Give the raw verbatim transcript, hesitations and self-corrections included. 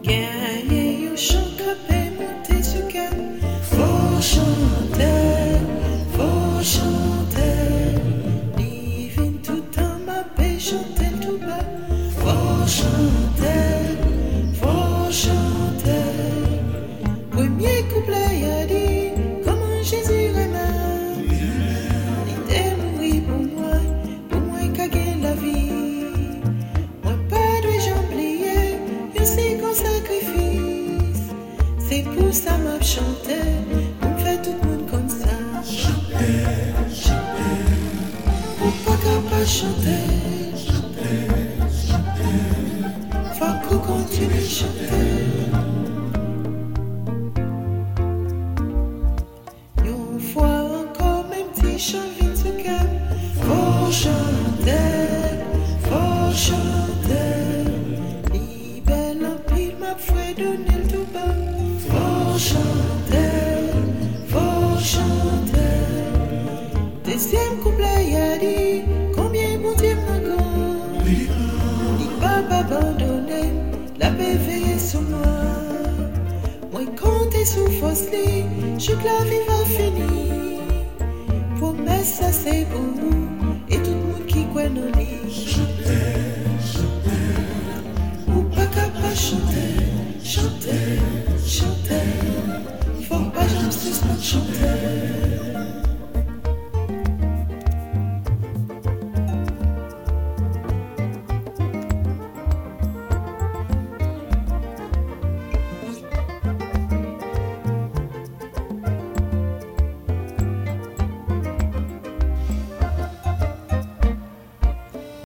Gagne, yo chante, capé, monter sur gamme. Faut chanter, faut chanter. Living tout en ma paix, chanter tout bas. Faut chanter, faut chanter. Premier couplet a dit comment Jésus aimait. Il est mort pour moi, pour moi qu'a gagné la vie. Moi pas dois oublier, un si grand sacrifice. C'est pour ça m'a chanté, pour me faire tout le monde comme ça. Chanter, chanter, Pour pas capable chanter, chanter, chanter. faut qu'on continue à chanter. Une fois encore, même petit chant vite se calme. Faut chanter, faut chanter. Libère l'empile, ma foi, donner le tout bas. Faut chanter, faut chanter. Deuxième couplet a dit combien mon Dieu m'a grand. Dit pas abandonner, la paix veille sur moi. Moi compter sous fausse lit, je que la vie va finir. Promesse ça c'est pour vous et tout le monde qui croit dans lui. Chanter, chanter, Ou pas capable chanter, chanter, chanter. Faut pas jamais suspendre chanter.